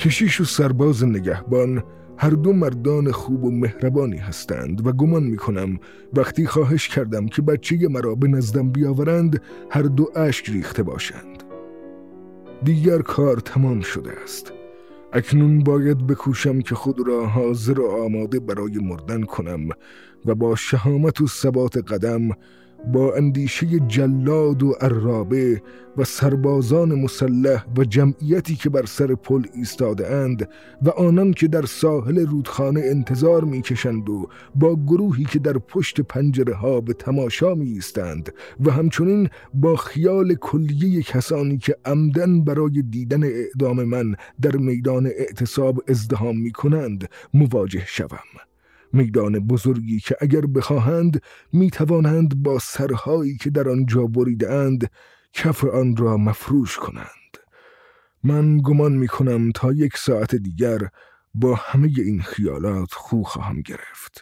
کشیش و سرباز نگهبان هر دو مردان خوب و مهربانی هستند و گمان میکنم وقتی خواهش کردم که بچه مرا به نزدم بیاورند هر دو اشک ریخته باشند. دیگر کار تمام شده است. اکنون باید بکوشم که خود را حاضر و آماده برای مردن کنم و با شهامت و ثبات قدم با اندیشه جلاد و عرابه و سربازان مسلح و جمعیتی که بر سر پل ایستاده اند و آنان که در ساحل رودخانه انتظار می‌کشند و با گروهی که در پشت پنجره ها به تماشا می‌ایستند و همچنین با خیال کلیه کسانی که عمدن برای دیدن اعدام من در میدان اعتصاب ازدحام می‌کنند مواجه شوم. میدان بزرگی که اگر بخواهند می توانند با سرهایی که در آنجا بریده‌اند کف آن را مفروش کنند. من گمان می کنم تا 1 ساعت دیگر با همه این خیالات خو خواهم گرفت.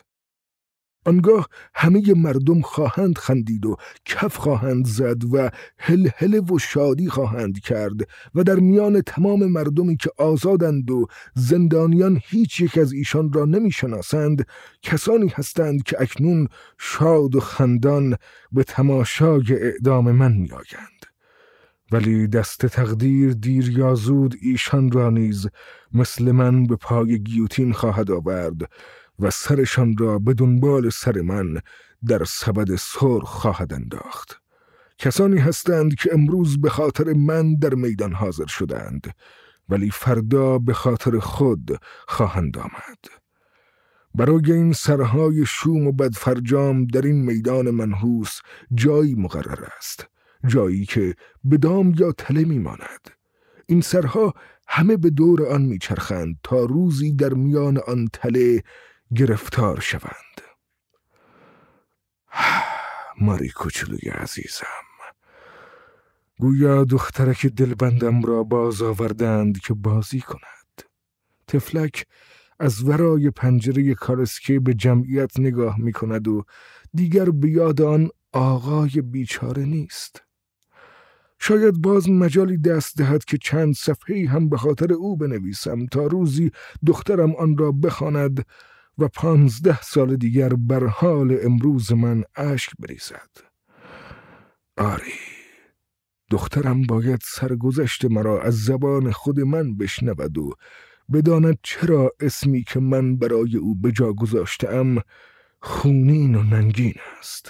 آنگاه همه مردم خواهند خندید و کف خواهند زد و هلهله و شادی خواهند کرد و در میان تمام مردمی که آزادند و زندانیان هیچ یک از ایشان را نمی‌شناسند کسانی هستند که اکنون شاد و خندان به تماشای اعدام من می‌آیند. ولی دست تقدیر دیر یا زود ایشان را نیز مثل من به پای گیوتین خواهد آورد و سرشان را به دنبال سر من در سبد سرخ خواهد انداخت. کسانی هستند که امروز به خاطر من در میدان حاضر شدند ولی فردا به خاطر خود خواهند آمد. برای این سرهای شوم و بدفرجام در این میدان منحوس جایی مقرر است، جایی که به دام یا تله میماند. این سرها همه به دور آن میچرخند تا روزی در میان آن تله گرفتار شوند. ماری کوچولوی عزیزم، گویا دخترک دلبندم را باز آوردند که بازی کند. تفلک از ورای پنجره کالسکه به جمعیت نگاه می کند و دیگر به یاد آن آقای بیچاره نیست. شاید باز مجالی دست دهد که چند صفحه‌ای هم به خاطر او بنویسم تا روزی دخترم آن را بخواند و 15 سال دیگر بر حال امروز من اشک بریزد. آری، دخترم باید سرگذشت مرا از زبان خود من بشنود و بداند چرا اسمی که من برای او به جا گذاشتم خونین و ننگین است.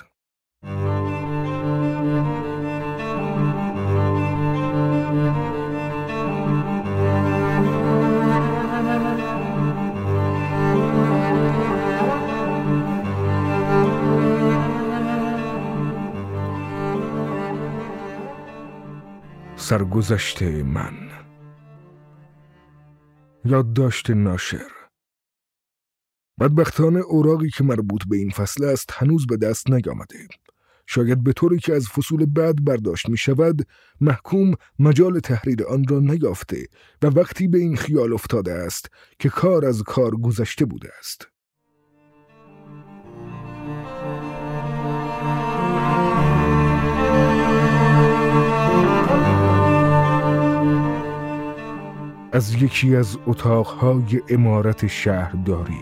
سرگذشت من. یادداشت ناشر. بدبختانه اوراقی که مربوط به این فصل است هنوز به دست نیامده. شاید به طوری که از فصول بعد برداشت می شود محکوم مجال تحریر آن را نیافته و وقتی به این خیال افتاده است که کار از کار گذشته بوده است. از یکی از اتاقهای عمارت شهرداری.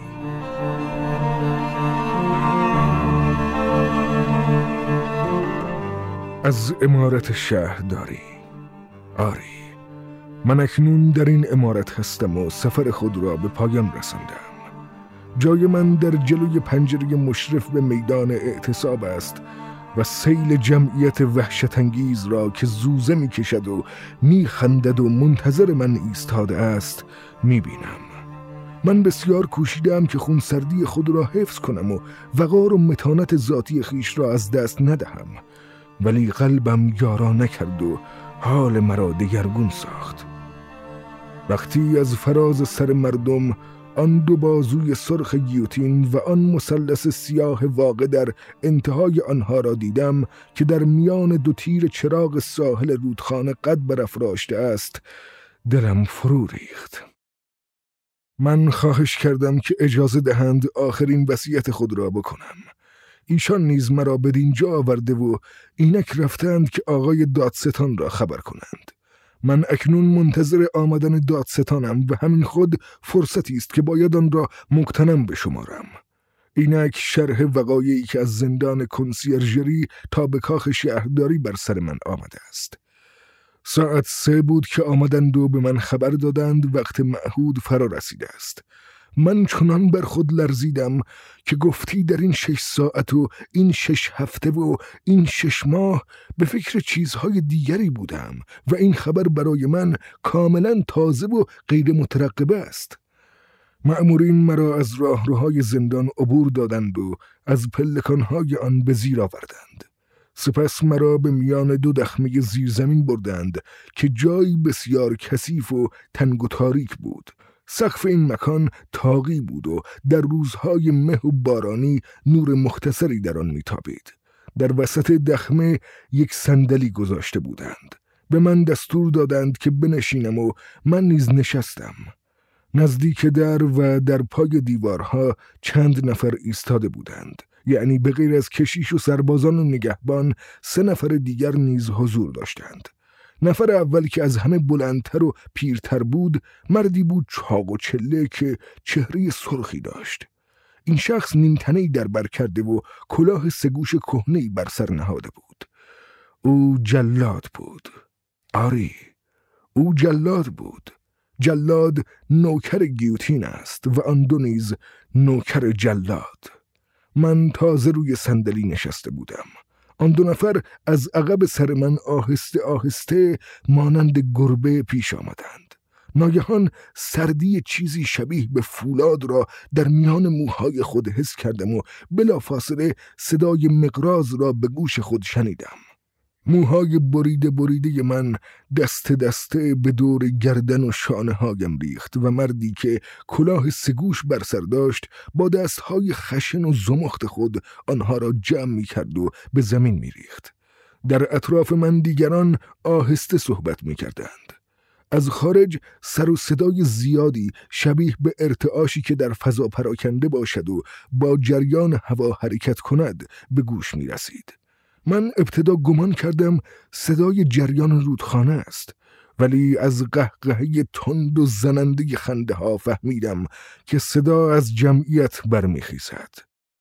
از عمارت شهرداری. آری، من اکنون در این عمارت هستم و سفر خود را به پایان رساندم. جای من در جلوی پنجره مشرف به میدان اعتصاب است و سیل جمعیت وحشت‌انگیز را که زوزه می کشد و می خندد و منتظر من ایستاده است می بینم. من بسیار کوشیدم که خونسردی خود را حفظ کنم و وقار و متانت ذاتی خیش را از دست ندهم، ولی قلبم یارا نکرد و حال مرا دگرگون ساخت. وقتی از فراز سر مردم آن 2 بازوی سرخ گیوتین و آن مثلث سیاه واقع در انتهای آنها را دیدم که در میان 2 تیر چراغ ساحل رودخانه قد برافراشته است، دلم فرو ریخت. من خواهش کردم که اجازه دهند آخرین وصیت خود را بکنم. ایشان نیز مرا بدین جا آورده و اینک رفتند که آقای دادستان را خبر کنند. من اکنون منتظر آمدن دادستانم و همین خود فرصتی است که باید آن را مغتنم بشمارم. اینک شرح وقایعی که از زندان کنسیرژری تا به کاخ شهرداری بر سر من آمده است. ساعت 3 بود که آمدند و به من خبر دادند وقت معهود فرا رسیده است. من چنان بر خود لرزیدم که گفتی در این 6 ساعت و این 6 هفته و این 6 ماه به فکر چیزهای دیگری بودم و این خبر برای من کاملا تازه و غیر مترقبه است. مأمورین مرا از راهروهای زندان عبور دادند و از پلکانهای آن به زیر آوردند. سپس مرا به میان 2 دخمه زیرزمین بردند که جایی بسیار کثیف و تنگ و تاریک بود. سقف این مکان تاقی بود و در روزهای مه و بارانی نور مختصری در آن میتابید. در وسط دخمه یک صندلی گذاشته بودند. به من دستور دادند که بنشینم و من نیز نشستم. نزدیک در و در پای دیوارها چند نفر ایستاده بودند. یعنی به غیر از کشیش و سربازان و نگهبان 3 نفر دیگر نیز حضور داشتند. نفر اول که از همه بلندتر و پیرتر بود مردی بود چاق و چله که چهره سرخی داشت. این شخص نیمتنه‌ای در بر کرده و کلاه 3 گوش کهنه‌ای بر سر نهاده بود. او جلاد بود. آری، او جلاد بود. جلاد نوکر گیوتین است و آن 2 نیز نوکر جلاد. من تازه روی صندلی نشسته بودم. آن 2 نفر از عقب سر من آهسته آهسته مانند گربه پیش آمدند. ناگهان سردی چیزی شبیه به فولاد را در میان موهای خود حس کردم و بلافاصله صدای مقراض را به گوش خود شنیدم. موهای بریده بریده من دسته دسته به دور گردن و شانه هایم ریخت و مردی که کلاه 3 گوش بر سر داشت با دستهای خشن و زمخت خود آنها را جمع می کرد و به زمین می ریخت. در اطراف من دیگران آهسته صحبت می کردند. از خارج سر و صدای زیادی شبیه به ارتعاشی که در فضا پراکنده باشد و با جریان هوا حرکت کند به گوش می رسید. من ابتدا گمان کردم صدای جریان رودخانه است، ولی از قهقهه تند و زننده خنده ها فهمیدم که صدا از جمعیت برمیخیزد.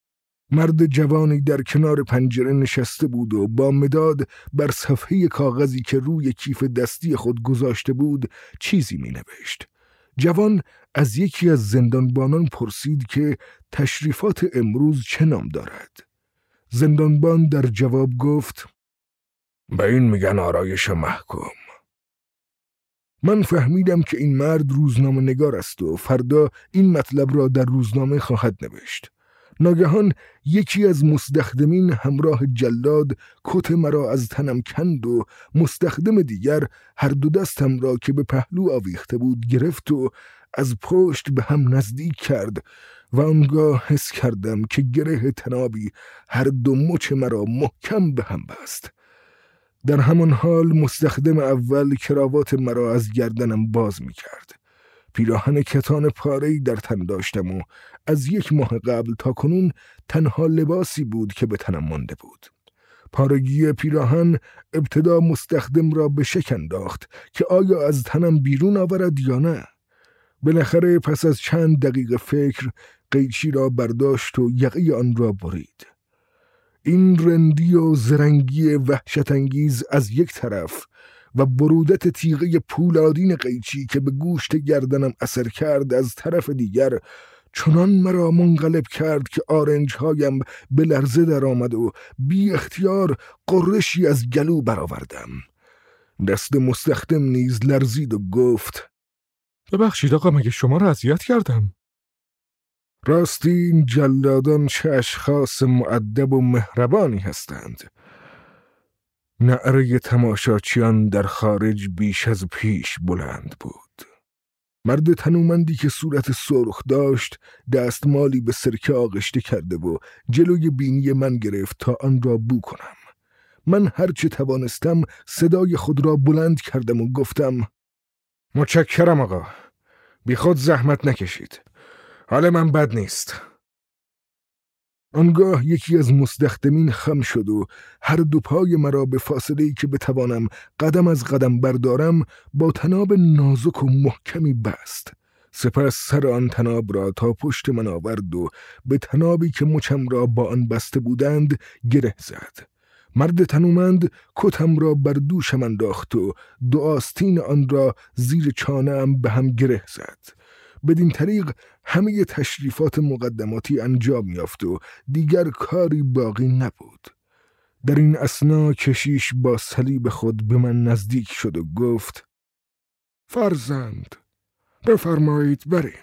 مرد جوانی در کنار پنجره نشسته بود و با مداد بر صفحه کاغذی که روی کیف دستی خود گذاشته بود چیزی می نوشت. جوان از یکی از زندانبانان پرسید که تشریفات امروز چه نام دارد. زندانبان در جواب گفت به این میگن آرایش محکوم. من فهمیدم که این مرد روزنامه نگار است و فردا این مطلب را در روزنامه خواهد نوشت. ناگهان یکی از مستخدمین همراه جلاد کت مرا از تنم کند و مستخدم دیگر هر 2 دستم را که به پهلو آویخته بود گرفت و از پشت به هم نزدیک کرد و آنگاه حس کردم که گره تنابی هر 2 مچ مرا محکم به هم بست. در همان حال مستخدم اول کراوات مرا از گردنم باز می کرد. پیراهن کتان پاره‌ای در تن داشتم و از 1 ماه قبل تا کنون تنها لباسی بود که به تنم مانده بود. پارگی پیراهن ابتدا مستخدم را به شک انداخت که آیا از تنم بیرون آورد یا نه. بالاخره پس از چند دقیقه فکر قیچی را برداشت و یقه آن را برید. این رندی و زرنگی وحشت‌انگیز از یک طرف و برودت تیغه پولادین قیچی که به گوشت گردنم اثر کرد از طرف دیگر چنان مرا منقلب کرد که آرنجهایم به لرزه در آمد و بی اختیار قرشی از گلو برآوردم. دست مستخدم نیز لرزید و گفت ببخشید آقا، مگه شما را اذیت کردم؟ راستی این جلادان چه اشخاص مؤدب و مهربانی هستند. نعره تماشاچیان در خارج بیش از پیش بلند بود. مرد تنومندی که صورت سرخ داشت دستمالی به سرکه آغشته کرده و جلوی بینی من گرفت تا آن را بو کنم. من هرچه توانستم صدای خود را بلند کردم و گفتم متشکرم آقا، بی خود زحمت نکشید. حال من بد نیست. آنگاه یکی از مستخدمین خم شد و هر دو پای مرا به فاصله‌ای که بتوانم قدم از قدم بردارم با طناب نازک و محکمی بست. سپس سر آن طناب را تا پشت من آورد و به طنابی که مچم را با آن بسته بودند گره زد. مرد تنومند کتم را بر دوشم انداخت و دو آستین آن را زیر چانه‌ام به هم گره زد. بدین طریق همه تشریفات مقدماتی انجام یافت و دیگر کاری باقی نبود. در این اثنا کشیش با صلیب خود به من نزدیک شد و گفت: فرزند، بفرمایید بریم.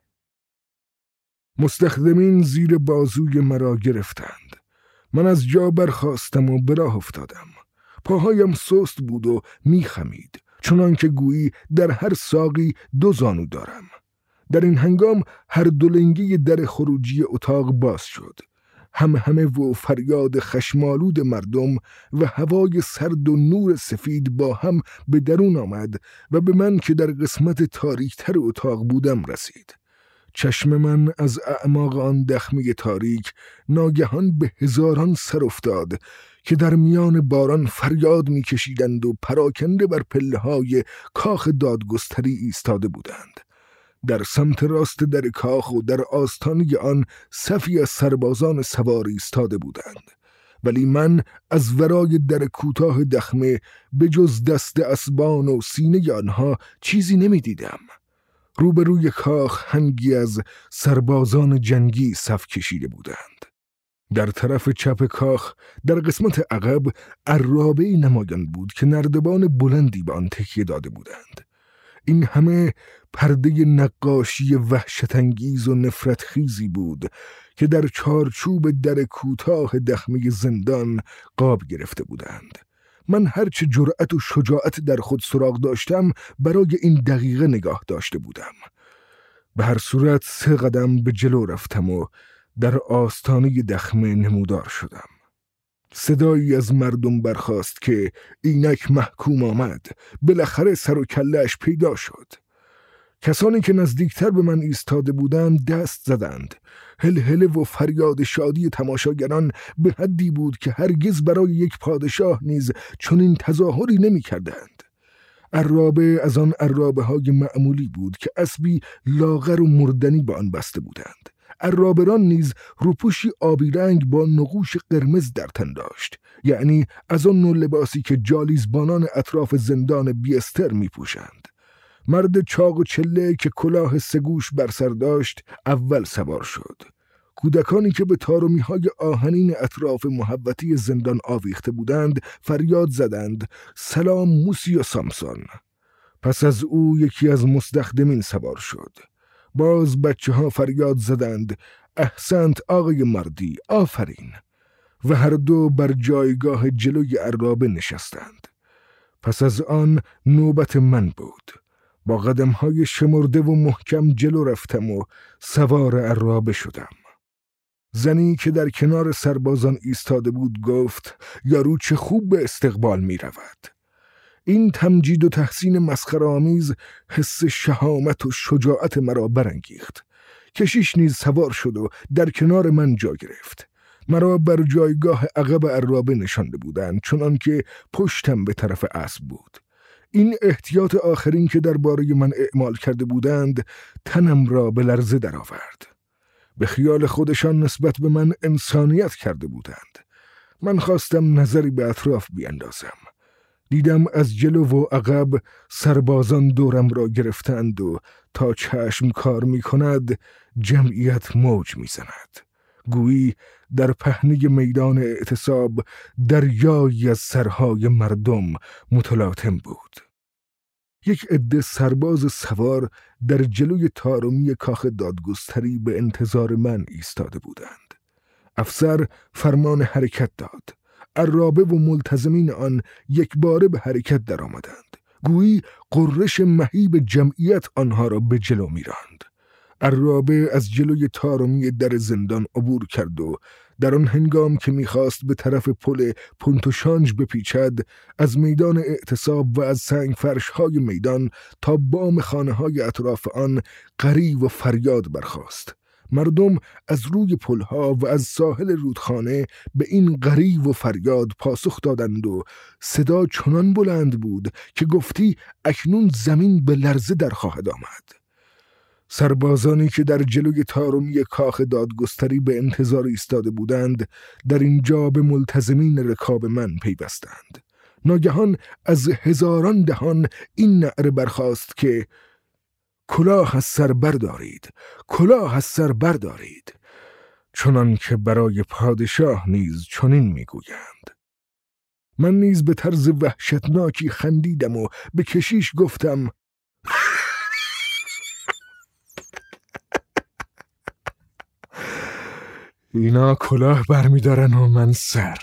مستخدمین زیر بازوی مرا گرفتند. من از جا برخاستم و به راه افتادم. پاهایم سست بود و میخمید، چنان که گویی در هر ساقی دو زانو دارم. در این هنگام هر دولنگی در خروجی اتاق باز شد. همه و فریاد خشمالود مردم و هوای سرد و نور سفید با هم به درون آمد و به من که در قسمت تاریکتر اتاق بودم رسید. چشم من از اعماق آن دخمه تاریک ناگهان به هزاران سر افتاد که در میان باران فریاد می‌کشیدند و پراکنده بر پله‌های کاخ دادگستری ایستاده بودند. در سمت راست در کاخ و در آستانه آن صفی از سربازان سوار ایستاده بودند، ولی من از ورای در کوتاه دخمه به جز دست اسبان و سینه آنها چیزی نمی‌دیدم. روبروی کاخ هنگی از سربازان جنگی صف کشیده بودند. در طرف چپ کاخ در قسمت عقب عرابه‌ای نمایان بود که نردبان بلندی به آن تکیه داده بودند. این همه پرده نقاشی وحشت‌انگیز و نفرت خیزی بود که در چارچوب در کوتاه دخمه زندان قاب گرفته بودند. من هرچه جرأت و شجاعت در خود سراغ داشتم برای این دقیقه نگاه داشته بودم. به هر صورت 3 قدم به جلو رفتم و در آستانه دخمه نمودار شدم. صدایی از مردم برخاست که اینک محکوم آمد، بالاخره سر و کله‌اش پیدا شد. کسانی که نزدیکتر به من ایستاده بودند دست زدند. هلهله و فریاد شادی تماشاگران به حدی بود که هرگز برای یک پادشاه نیز چنین تظاهری نمی کردند. عرابه از آن عرابه های معمولی بود که اسبی لاغر و مردنی به آن بسته بودند. عرابران نیز روپوشی آبی رنگ با نقوش قرمز در تن داشت، یعنی از آن نوع لباسی که جالیزبانان اطراف زندان بیستر می پوشند. مرد چاق و چله که کلاه 3 گوش بر سر داشت اول سوار شد. کودکانی که به تارمی‌های آهنین اطراف محوطه زندان آویخته بودند فریاد زدند: سلام موسی و سامسون. پس از او یکی از مستخدمین سوار شد. باز بچه ها فریاد زدند: احسنت آقای مردی، آفرین. و هر دو بر جایگاه جلوی عرابه نشستند. پس از آن نوبت من بود. با قدم‌های شمرده و محکم جلو رفتم و سوار عرابه شدم. زنی که در کنار سربازان ایستاده بود گفت: یارو چه خوب به استقبال می رود. این تمجید و تحسین مسخره‌آمیز حس شهامت و شجاعت مرا برانگیخت. کشیش نیز سوار شد و در کنار من جا گرفت. مرا بر جایگاه عقب عرابه نشانده بودند، چنان که پشتم به طرف اسب بود. این احتیاط آخرین که درباره من اعمال کرده بودند تنم را به لرزه درآورد. به خیال خودشان نسبت به من انسانیت کرده بودند. من خواستم نظری به اطراف بیاندازم. دیدم از جلو و عقب سربازان دورم را گرفتند و تا چشم کار می کند جمعیت موج می زند. گویی در پهنه میدان اعتصاب دریایی از سرهای مردم متلاطم بود. یک عده سرباز سوار در جلوی تارمی کاخ دادگستری به انتظار من ایستاده بودند. افسر فرمان حرکت داد. عرابه و ملتزمین آن یک باره به حرکت در آمدند. گویی قررش مهیب جمعیت آنها را به جلو می راند. عرابه از جلوی تارمی در زندان عبور کرد و در آن هنگام که می‌خواست به طرف پل پونتوشانج بپیچد، از میدان اعتصاب و از سنگ فرش‌های میدان تا بام خانه‌های اطراف آن غری و فریاد برخاست. مردم از روی پلها و از ساحل رودخانه به این غریو و فریاد پاسخ دادند و صدا چنان بلند بود که گفتی اکنون زمین به لرزه در خواهد آمد. سربازانی که در جلوی تارمی کاخ دادگستری به انتظار ایستاده بودند در اینجا به ملتزمین رکاب من پیوستند. ناگهان از هزاران دهان این نعره برخاست که کلاه از سر بردارید، کلاه از سر بردارید، چنان که برای پادشاه نیز چنین میگویند. من نیز به طرز وحشتناکی خندیدم و به کشیش گفتم اینا کلاه برمیدارن و من سر.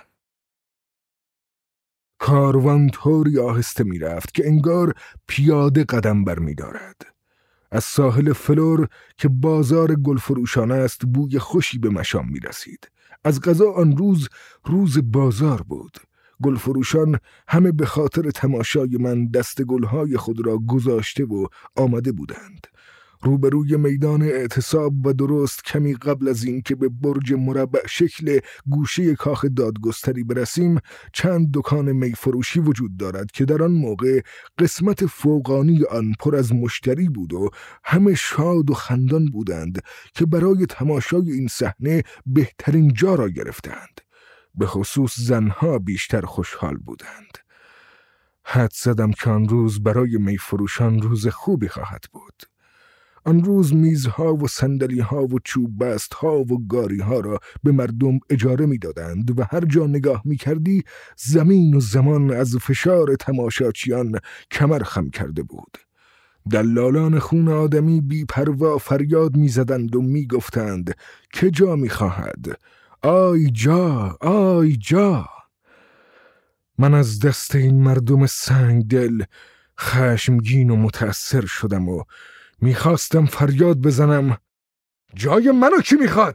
کاروان طوری آهسته می رفت که انگار پیاده قدم برمیدارد. از ساحل فلور که بازار گلفروشان است بوی خوشی به مشام می رسید. از قضا آن روز بازار بود. گلفروشان همه به خاطر تماشای من دست گلهای خود را گذاشته و آمده بودند. روبروی میدان اعتصاب و درست کمی قبل از این که به برج مربع شکل گوشه کاخ دادگستری برسیم چند دکان میفروشی وجود دارد که در آن موقع قسمت فوقانی آن پر از مشتری بود و همه شاد و خندان بودند که برای تماشای این صحنه بهترین جا را گرفتند. به خصوص زنها بیشتر خوشحال بودند. حد زدم که آن روز برای میفروشان روز خوبی خواهد بود. آن روز میزها و صندلی‌ها و چوب بست‌ها و گاری‌ها را به مردم اجاره می‌دادند و هر جا نگاه می‌کردی زمین و زمان از فشار تماشاچیان کمر خم کرده بود. دلالان خون آدمی بی پروا فریاد می‌زدند و می‌گفتند که جا می‌خواهد؟ آی جا، آی جا. من از دست این مردم سنگ دل خشمگین و متأثر شدم و میخواستم فریاد بزنم جای منو کی میخواد؟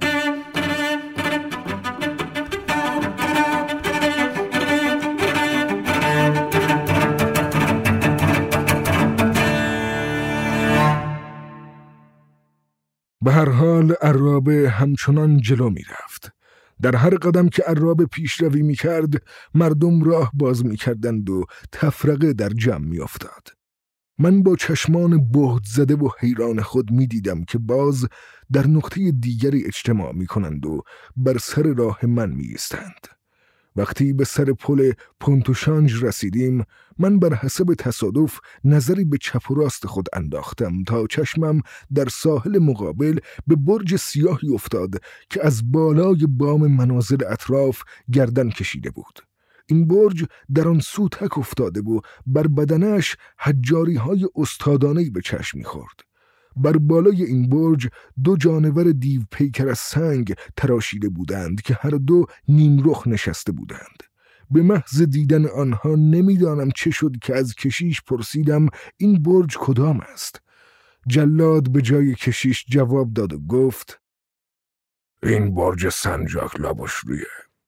به هر حال عرابه همچنان جلو میرفت. در هر قدم که عرابه پیشروی میکرد مردم راه باز میکردند و تفرقه در جمع میافتاد. من با چشمان بهت زده و حیران خود می دیدم که باز در نقطه دیگری اجتماع می کنند و بر سر راه من می ایستند. وقتی به سر پل پونتوشانج رسیدیم من بر حسب تصادف نظری به چپ و راست خود انداختم تا چشمم در ساحل مقابل به برج سیاهی افتاد که از بالای بام منازل اطراف گردن کشیده بود. این برج در آن سو تک افتاده و بر بدنش حجاری‌های استادانه‌ای به چشم می‌خورد. بر بالای این برج دو جانور دیو پیکر از سنگ تراشیده بودند که هر دو نیم رخ نشسته بودند. به محض دیدن آنها نمیدانم چه شد که از کشیش پرسیدم این برج کدام است؟ جلاد به جای کشیش جواب داد و گفت این برج سنجاک لابشرویه.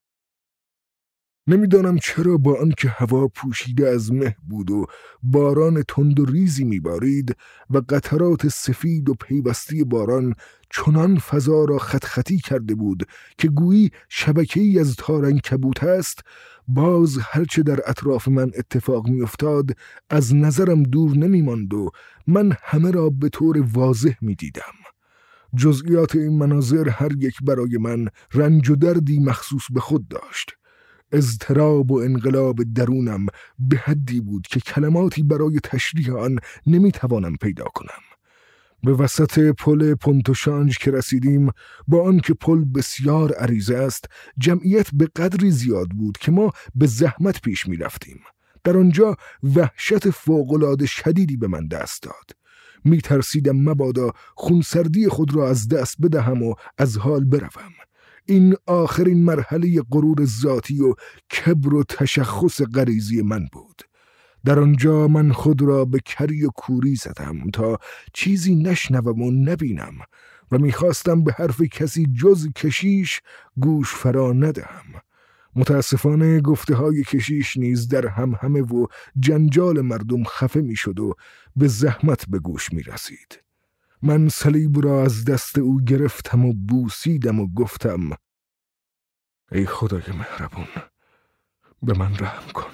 نمیدانم چرا با آنکه هوا پوشیده از مه بود و باران تند و ریزی میبارید و قطرات سفید و پیوستی باران چنان فضا را خط خطی کرده بود که گویی شبکه‌ای از تارعنکبوت است، باز هرچه در اطراف من اتفاق میافتاد از نظرم دور نمیماند و من همه را به طور واضح میدیدم. جزئیات این مناظر هر یک برای من رنج و دردی مخصوص به خود داشت. اضطراب و انقلاب درونم به حدی بود که کلماتی برای تشریح آن نمیتوانم پیدا کنم. به وسط پل پونتوشانج که رسیدیم، با آنکه پل بسیار عریض است، جمعیت به قدری زیاد بود که ما به زحمت پیش می رفتیم. در آنجا وحشت فوق‌العاده شدیدی به من دست داد. می ترسیدم مبادا خونسردی خود را از دست بدهم و از حال بروم. این آخرین مرحله غرور ذاتی و کبر و تشخص غریزی من بود. در آنجا من خود را به کری و کوری زدم تا چیزی نشنوم و نبینم و میخواستم به حرف کسی جز کشیش گوش فرا ندهم. متاسفانه گفته های کشیش نیز در همهمه و جنجال مردم خفه میشد و به زحمت به گوش میرسید. من صلیب را از دست او گرفتم و بوسیدم و گفتم: ای خدای مهربون، به من رحم کن.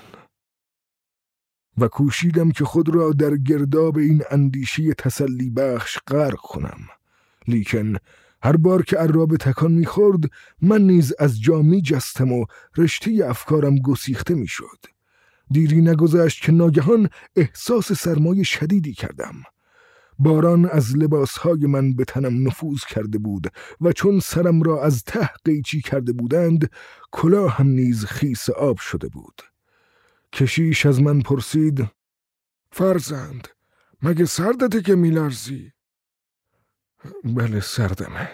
و کوشیدم که خود را در گرداب این اندیشه تسلی بخش غرق کنم، لیکن هر بار که عرابه تکان می‌خورد من نیز از جا می‌جستم و رشته افکارم گسیخته می‌شد. دیری نگذشت که ناگهان احساس سرمای شدیدی کردم. باران از لباسهای من به تنم نفوذ کرده بود و چون سرم را از ته قیچی کرده بودند، کلاه هم نیز خیس آب شده بود. کشیش از من پرسید: فرزند، مگه سردته که میلرزی؟ بله سردمه،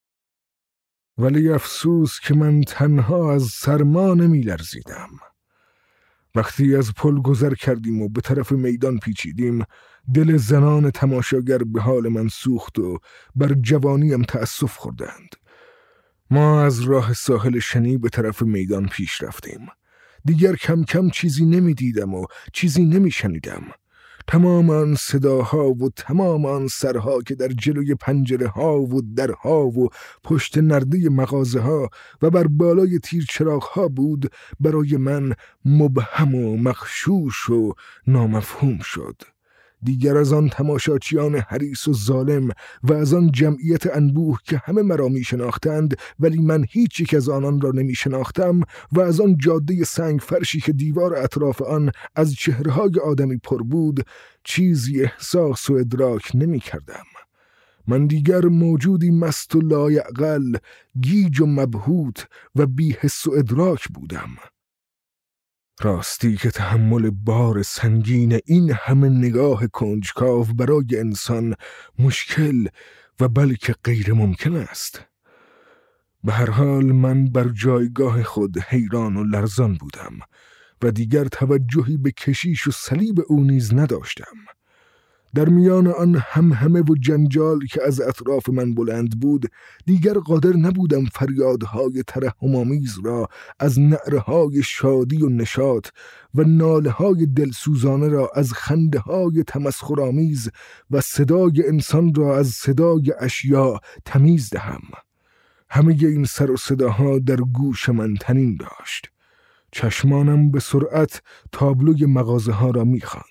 ولی افسوس که من تنها از سرما نمیلرزیدم. وقتی از پل گذر کردیم و به طرف میدان پیچیدیم، دل زنان تماشاگر به حال من سوخت و بر جوانیم تأسف خوردند. ما از راه ساحل شنی به طرف میدان پیش رفتیم. دیگر کم کم چیزی نمی دیدم و چیزی نمی شنیدم. تمام آن صداها و تمام آن سرها که در جلوی پنجره ها و درها و پشت نرده مغازه ها و بر بالای تیرچراغ ها بود، برای من مبهم و مغشوش و نامفهوم شد. دیگر از آن تماشاچیان حریص و ظالم و از آن جمعیت انبوه که همه مرا می شناختند ولی من هیچ یک از آنان را نمی شناختم و از آن جاده سنگ فرشی که دیوار اطراف آن از چهره‌های آدمی پر بود چیزی احساس و ادراک نمی کردم. من دیگر موجودی مست و لایعقل، گیج و مبهوت و بی حس و ادراک بودم. راستی که تحمل بار سنگین این همه نگاه کنجکاو برای انسان مشکل و بلکه غیر ممکن است. به هر حال من بر جایگاه خود حیران و لرزان بودم و دیگر توجهی به کشیش و صلیب او نیز نداشتم. در میان آن همهمه و جنجال که از اطراف من بلند بود، دیگر قادر نبودم فریادهای ترحم‌آمیز را از نعره‌های شادی و نشاط و ناله‌های دلسوزانه را از خنده‌های تمسخرآمیز و صدای انسان را از صدای اشیاء تمیز دهم. همه این سر و صداها در گوش من طنین داشت. چشمانم به سرعت تابلوی مغازه‌ها را می‌خواند.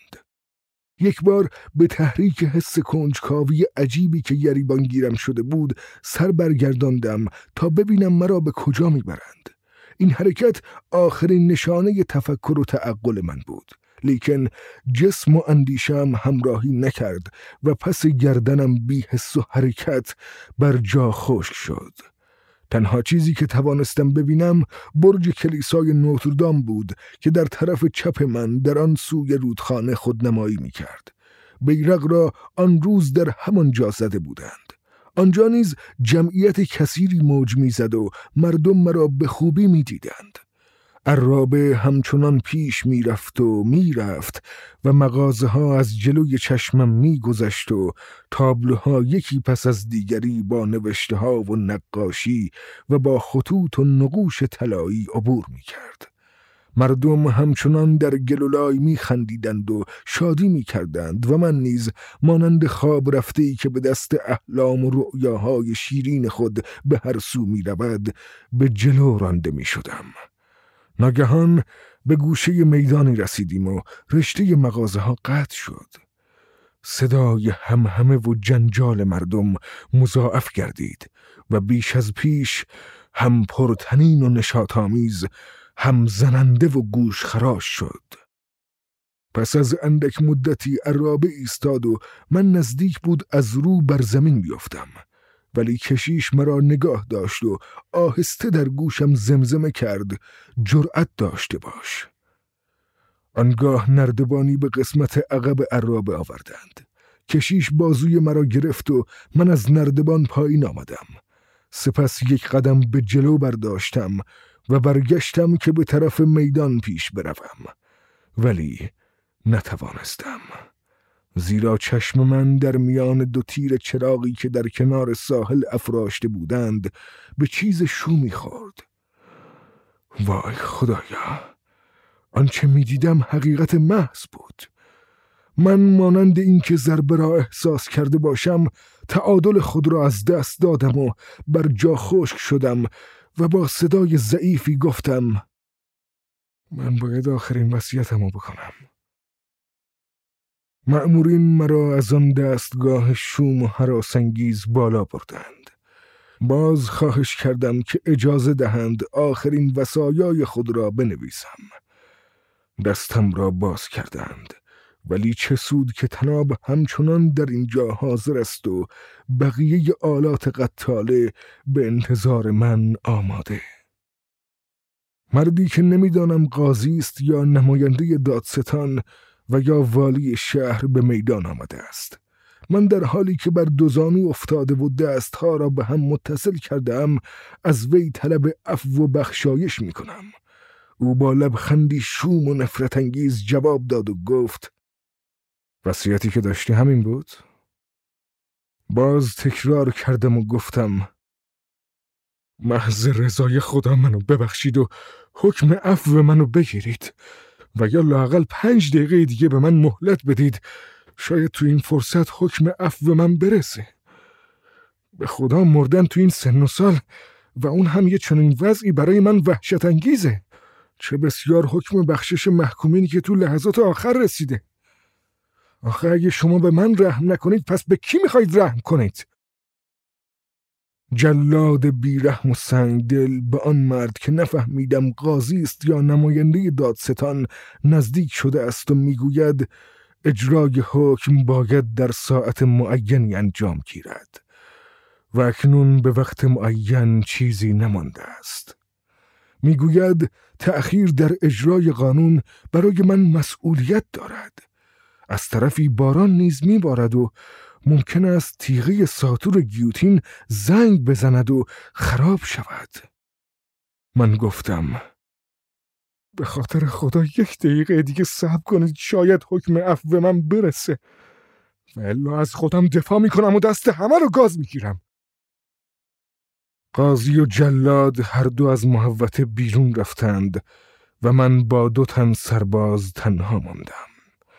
یک بار به تحریک حس کنجکاوی عجیبی که گریبان گیرم شده بود سر برگرداندم تا ببینم مرا به کجا میبرند. این حرکت آخرین نشانه تفکر و تعقل من بود، لیکن جسم و اندیشم همراهی نکرد و پس گردنم بی حس و حرکت بر جا خشک شد. تنها چیزی که توانستم ببینم برج کلیسای نوتردام بود که در طرف چپ من در آن سوی رودخانه خودنمایی می کرد. بیرق را آن روز در همان جا زده بودند. آنجا نیز جمعیت کثیری موج می زد و مردم مرا به خوبی می دیدند. عرابه همچنان پیش می رفت و می رفت و مغازه ها از جلوی چشمم می گذشت و تابلوها یکی پس از دیگری با نوشته ها و نقاشی و با خطوط و نقوش طلایی عبور می کرد. مردم همچنان در گلولای می خندیدند و شادی می کردند و من نیز مانند خواب رفته‌ای که به دست احلام و رؤیاهای شیرین خود به هر سو می رود به جلو رانده می شدم. ناگهان به گوشه میدانی رسیدیم و رشته مغازه ها قطع شد. صدای همهمه و جنجال مردم مضاعف گردید و بیش از پیش هم پرطنین و نشاط‌آمیز، هم زننده و گوش خراش شد. پس از اندک مدتی عرابه ایستاد و من نزدیک بود از رو بر زمین بیفتم، ولی کشیش مرا نگاه داشت و آهسته در گوشم زمزمه کرد: جرأت داشته باش. آنگاه نردبانی به قسمت عقب عرابه آوردند. کشیش بازوی مرا گرفت و من از نردبان پایین آمدم. سپس یک قدم به جلو برداشتم و برگشتم که به طرف میدان پیش بروم، ولی نتوانستم، زیرا چشم من در میان دو تیر چراغی که در کنار ساحل افراشته بودند به چیز شو می‌خورد. وای خدایا، آنچه می‌دیدم حقیقت محض بود. من مانند این که ضربه را احساس کرده باشم تعادل خود را از دست دادم و بر جا خشک شدم و با صدای ضعیفی گفتم: من باید آخرین وصیتمو بکنم. مأمورین مرا از آن دستگاه شوم و هراس‌انگیز بالا بردند. باز خواهش کردم که اجازه دهند آخرین وصایای خود را بنویسم. دستم را باز کردند، ولی چه سود که طناب همچنان در اینجا حاضر است و بقیه آلات قتاله به انتظار من آماده. مردی که نمیدانم قاضی است یا نماینده دادستان و یا والی شهر به میدان آمده است. من در حالی که بر دو زانو افتاده و دستها را به هم متصل کردم از وی طلب عفو و بخشایش می کنم. او با لبخندی شوم و نفرت انگیز جواب داد و گفت: وصیتی که داشتی همین بود؟ باز تکرار کردم و گفتم: محض رضای خدا منو ببخشید و حکم عفو منو بگیرید و یا لااقل 5 دقیقه دیگه به من مهلت بدید، شاید تو این فرصت حکم عفو من برسه. به خدا مردن تو این سن و سال و اون هم یه چنین وضعی برای من وحشت انگیزه. چه بسیار حکم بخشش محکومینی که تو لحظات آخر رسیده. آخه اگه شما به من رحم نکنید پس به کی میخواید رحم کنید؟ جلاد بیرحم و سنگدل به آن مرد که نفهمیدم قاضی است یا نماینده دادستان نزدیک شده است و میگوید اجرای حکم باید در ساعت معینی انجام گیرد و اکنون به وقت معین چیزی نمانده است. میگوید تأخیر در اجرای قانون برای من مسئولیت دارد. از طرفی باران نیز میبارد و ممکن است تیغه ساطور گیوتین زنگ بزند و خراب شود. من گفتم: به خاطر خدا 1 دقیقه دیگه صبر کنید، شاید حکم عفو من برسه و الا از خودم دفاع میکنم و دست همه رو گاز میگیرم. قاضی و جلاد هر دو از محوطه بیرون رفتند و من با 2 تن سرباز تنها ماندم.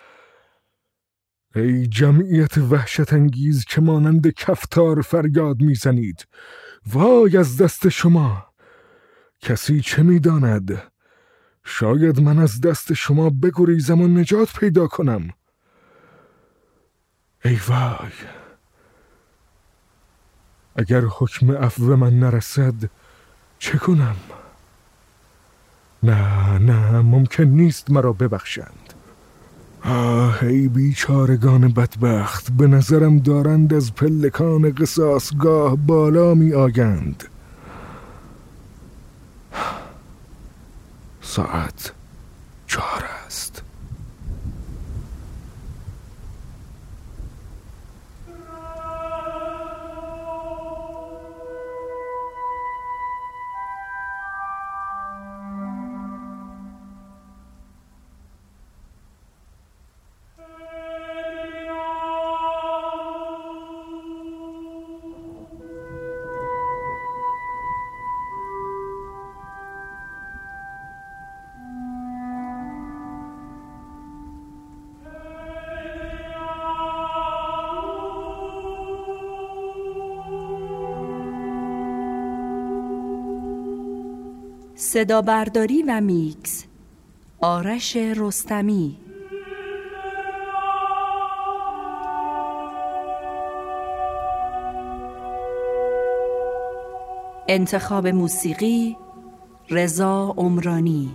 ای جمعیت وحشت انگیز که مانند کفتار فریاد میزنید، وای از دست شما! کسی چه میداند؟ شاید من از دست شما بگریزم و نجات پیدا کنم. ای وای! اگر حکم عفو من نرسد چه کنم؟ نه ممکن نیست مرا ببخشند. ای بیچارگان بدبخت، به نظرم دارند از پلکان قصاصگاه بالا می آیند. ساعت 4 است. صدا برداری و میکس آرش رستمی. انتخاب موسیقی رضا عمرانی.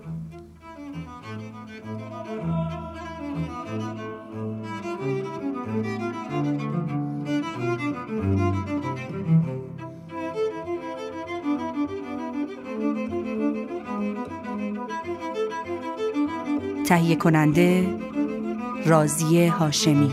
تهیه کننده راضیه هاشمی.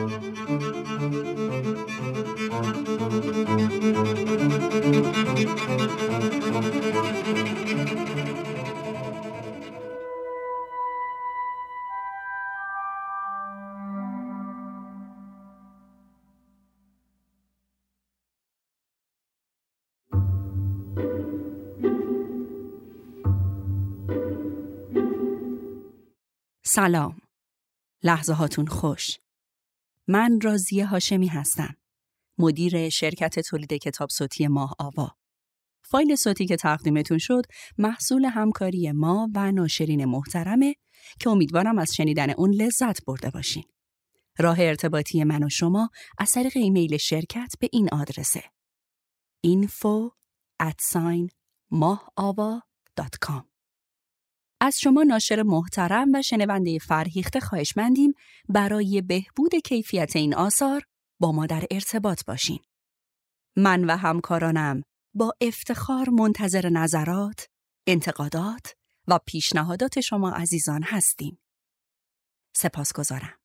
سلام. لحظه هاتون خوش. من راضیه هاشمی هستم. مدیر شرکت تولید کتاب صوتی ماه آوا. فایل صوتی که تقدیمتون شد محصول همکاری ما و ناشرین محترمه که امیدوارم از شنیدن اون لذت برده باشین. راه ارتباطی من و شما از طریق ایمیل شرکت به این آدرسه: info@mahava.com. از شما ناشر محترم و شنونده فرهیخته خواهشمندیم برای بهبود کیفیت این آثار با ما در ارتباط باشین. من و همکارانم با افتخار منتظر نظرات، انتقادات و پیشنهادات شما عزیزان هستیم. سپاسگزارم.